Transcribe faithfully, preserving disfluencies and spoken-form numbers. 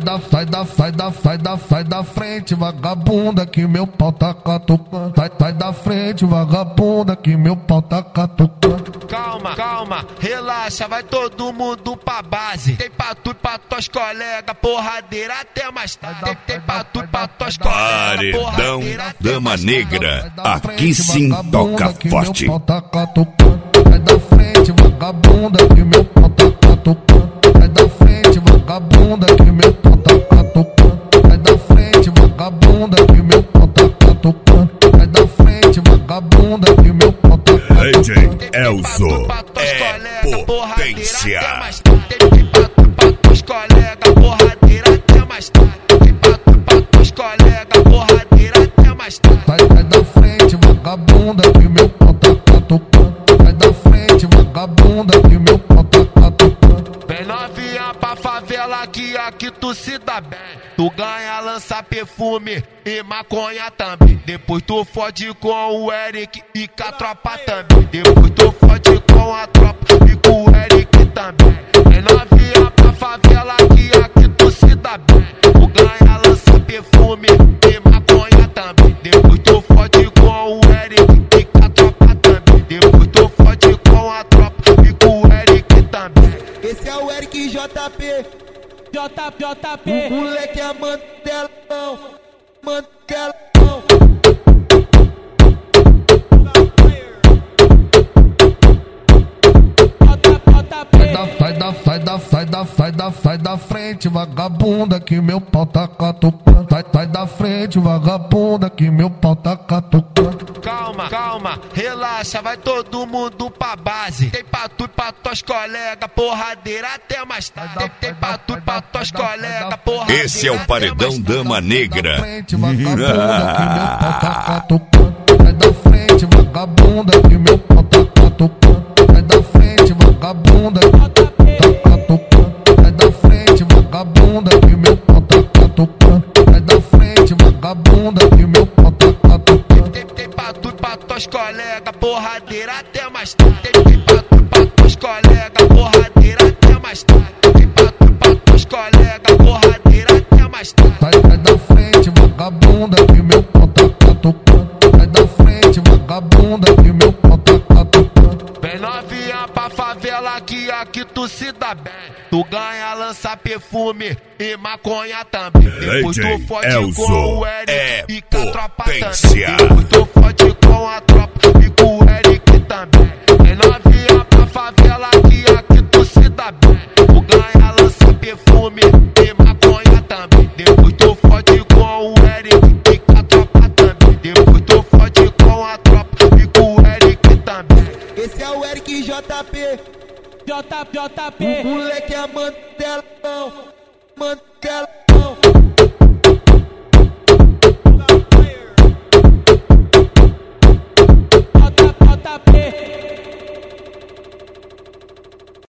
da, sai da, sai da, sai da, sai da frente, vagabunda, que meu pau tá catucando. Sai, sai da frente, vagabunda, que meu pau tá catucando. Calma, calma, relaxa, vai todo mundo pra base. Tem pra tu, pra tuas colegas, porradeira até mais tarde. Tem, tem pra tu, pra tuas colegas, Paredão Dama Negra, aqui sim toca forte. Sai da frente, vagabunda, que meu pau tá catucando. Sai da frente, vagabunda, que meu pau tá catucando. Sai da frente, vagabunda, que meu pau tá catucando. Sai da frente, vagabunda, que meu pau tá catucando. D J Elzo é potência. Tem pra tu, pra tuas colegas, porradeira até mais tarde. Tem pra tu, pra tuas colegas, porradeira até mais tarde. Sai, sai da frente, vagabunda, que meu pau tá catucando. Sai da frente, vagabunda, que meu pau tá catucando. Vem novinha pra favela que aqui tu se dá bem. Tu ganha, lança perfume e maconha também. Depois tu fode com o Eric e com a tropa também. Depois tu fode com a tropa e com o Eric também. Vem novinha pra favela que aqui tu se dá bem. Tu ganha, lança perfume e maconha também. Depois tu fode com o Eric e com a tropa também. Depois tu fode com a tropa e com o Eric também. Esse é o Eric J P, J J P. O moleque é mantelão, mantelão. Sai da, sai da, sai da, sai da, sai da frente, vagabunda, que meu pau tá catucando. Sai, sai da frente, vagabunda, que meu pau tá catucando. Calma, calma, relaxa, vai todo mundo pra base. Tem pra tu, pra tuas colegas, porradeira até mais tarde. Tem, tem pra tu, pra tuas colegas, porradeira. Esse é o Paredão Dama Negra. Sai da frente, vagabunda, que meu pau tá catucando. Sai da frente, vagabunda, que meu pau tá catucando. Sai da frente, vagabunda, que meu pau tá catucando. Sai da frente, vagabunda, que meu pau tá catucando. Tem, tem pra tu, pra tuas colegas, porradeira até mais tarde. Tem, tem pra tu, pra tuas colegas, porradeira até mais tarde. Tem pra tu, pra tuas colegas, porradeira até mais tarde. Sai, sai da frente, vagabunda, que meu pau tá catucando. Sai da frente, vagabunda, que meu pau tá catucando. Vem novinha pra favela que aqui tu se dá bem. Tu ganha, lança perfume e maconha também. Depois tu fode com o Eric e com a tropa também. Depois tu fode com a tropa e com o Eric também. Vem novinha pra favela que aqui tu se dá bem. Tu ganha, lança perfume e maconha também. Depois tu fode com o Eric e com a tropa também. Depois tu fode com a tropa e com o Eric também. Esse é o Eric J P, J J P. O moleque é mantelão, mantelão.